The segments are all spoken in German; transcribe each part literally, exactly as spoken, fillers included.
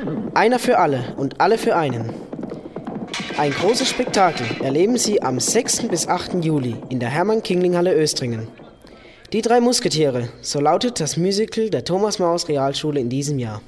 Einer für alle und alle für einen. Ein großes Spektakel erleben Sie am sechsten bis achten Juli in der Hermann-Kingling-Halle Östringen. Die drei Musketiere, so lautet das Musical der Thomas-Maus-Realschule in diesem Jahr.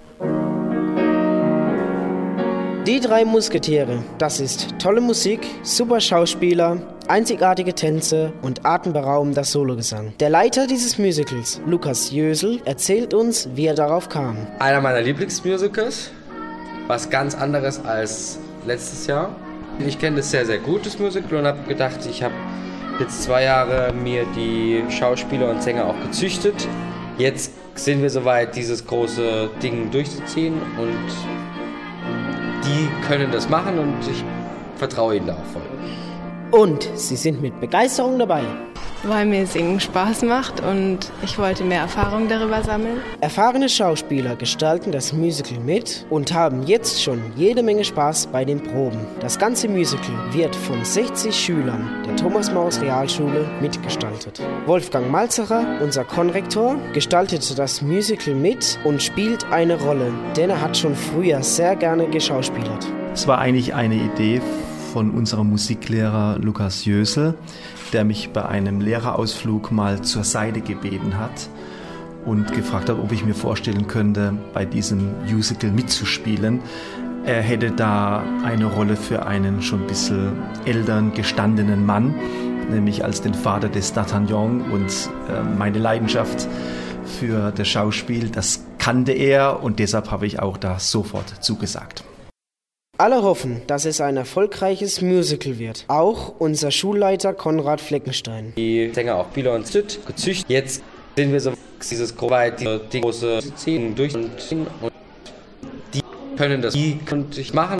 Die drei Musketiere, das ist tolle Musik, super Schauspieler, einzigartige Tänze und atemberaubender Sologesang. Der Leiter dieses Musicals, Lukas Jösel, erzählt uns, wie er darauf kam. Einer meiner Lieblingsmusicals, was ganz anderes als letztes Jahr. Ich kenne das sehr, sehr gut, das Musical, und habe gedacht, ich habe jetzt zwei Jahre mir die Schauspieler und Sänger auch gezüchtet. Jetzt sind wir soweit, dieses große Ding durchzuziehen, und die können das machen und ich vertraue ihnen da auch voll. Und sie sind mit Begeisterung dabei. Weil mir Singen Spaß macht und ich wollte mehr Erfahrung darüber sammeln. Erfahrene Schauspieler gestalten das Musical mit und haben jetzt schon jede Menge Spaß bei den Proben. Das ganze Musical wird von sechzig Schülern der Thomas-Maus-Realschule mitgestaltet. Wolfgang Malzacher, unser Konrektor, gestaltete das Musical mit und spielt eine Rolle, denn er hat schon früher sehr gerne geschauspielert. Es war eigentlich eine Idee von unserem Musiklehrer Lukas Jösel, der mich bei einem Lehrerausflug mal zur Seite gebeten hat und gefragt hat, ob ich mir vorstellen könnte, bei diesem Musical mitzuspielen. Er hätte da eine Rolle für einen schon ein bisschen älteren, gestandenen Mann, nämlich als den Vater des D'Artagnan, und äh, meine Leidenschaft für das Schauspiel, das kannte er, und deshalb habe ich auch da sofort zugesagt. Alle hoffen, dass es ein erfolgreiches Musical wird. Auch unser Schulleiter Konrad Fleckenstein. Die Sänger auch Spieler und Züt gezüchtet. Jetzt sind wir so dieses große, die große Szenen durch und die können das, die könnte ich machen.